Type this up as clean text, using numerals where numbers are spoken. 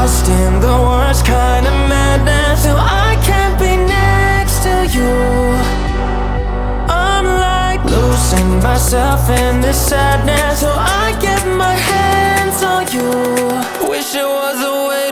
lost in the worst kind of madness. So I can't be next to you. I'm like losing myself in this sadness. So I get my hands on you. Wish it was a way